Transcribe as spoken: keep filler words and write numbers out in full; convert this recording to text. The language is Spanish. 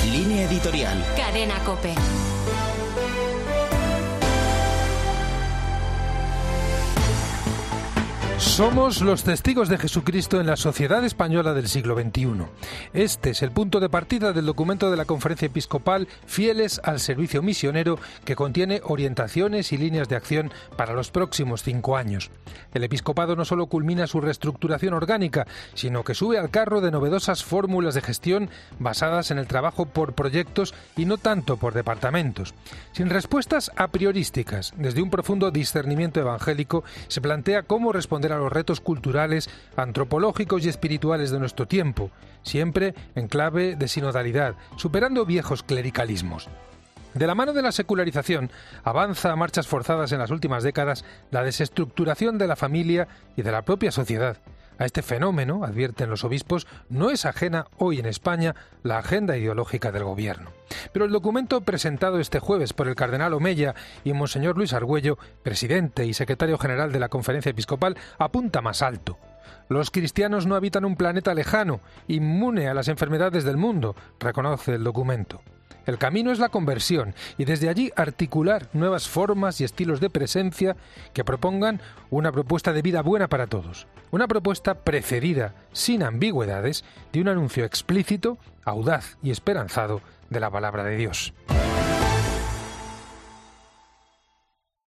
Línea editorial. Cadena COPE. Somos los testigos de Jesucristo en la sociedad española del siglo veintiuno. Este es el punto de partida del documento de la Conferencia Episcopal Fieles al Servicio Misionero, que contiene orientaciones y líneas de acción para los próximos cinco años. El episcopado no solo culmina su reestructuración orgánica, sino que sube al carro de novedosas fórmulas de gestión basadas en el trabajo por proyectos y no tanto por departamentos. Sin respuestas a priorísticas, desde un profundo discernimiento evangélico, se plantea cómo responder a los retos culturales, antropológicos y espirituales de nuestro tiempo, siempre en clave de sinodalidad, superando viejos clericalismos. De la mano de la secularización, avanza a marchas forzadas en las últimas décadas la desestructuración de la familia y de la propia sociedad. A este fenómeno, advierten los obispos, no es ajena hoy en España la agenda ideológica del gobierno. Pero el documento presentado este jueves por el cardenal Omeya y Monseñor Luis Argüello, presidente y secretario general de la Conferencia Episcopal, apunta más alto. Los cristianos no habitan un planeta lejano, inmune a las enfermedades del mundo, reconoce el documento. El camino es la conversión y desde allí articular nuevas formas y estilos de presencia que propongan una propuesta de vida buena para todos. Una propuesta precedida, sin ambigüedades, de un anuncio explícito, audaz y esperanzado de la palabra de Dios.